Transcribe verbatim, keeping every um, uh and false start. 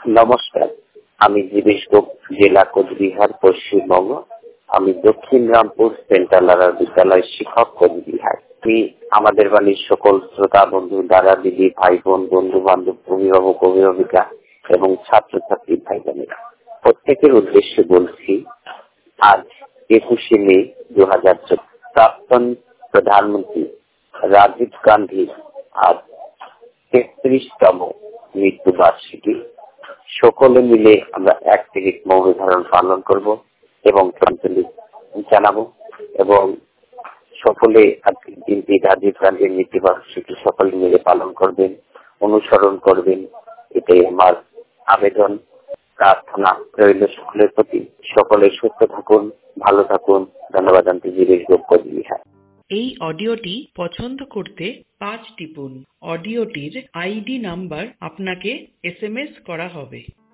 নমস্কার, আমি জীবেশ গোপ, জেলা কোচবিহার, পশ্চিমবঙ্গ। আমি দক্ষিণ রামপুর সেন্ট্রাল লারা বিদ্যালয়ের শিক্ষক কোচবিহার। আমি আমাদের বাড়ির সকল শ্রোতা বন্ধু, দাদা দিদি, ভাই বোন, বন্ধু বান্ধব, অভিভাবক অভিভাবিকা এবং ছাত্রছাত্রী ভাই বোনেরা প্রত্যেকের উদ্দেশ্যে বলছি, আজ একুশে মে দু হাজার চোদ্দ প্রাক্তন প্রধানমন্ত্রী রাজীব গান্ধীর আজ তেত্রিশতম মৃত্যুবার্ষিকী। সকলে মিলে আমরা এক মিনিট মৌন ধারণ পালন করব এবং শ্রদ্ধাঞ্জলি জানাবো এবং সকলে আজকের দিনটি রাজীব গান্ধীর মৃত্যুবার্ষিকী সকলে মিলে পালন করবেন, অনুসরণ করবেন। এটাই আমার আবেদন, প্রার্থনা রইল সকলের প্রতি। সকলে সুস্থ থাকুন, ভালো থাকুন। ধন্যবাদ। আমি জীবেশ গোপ, কোচবিহার। এই অডিওটি পছন্দ করতে পাঁচ টিপুন। অডিওটির আইডি নাম্বার আপনাকে এস এম এস করা হবে।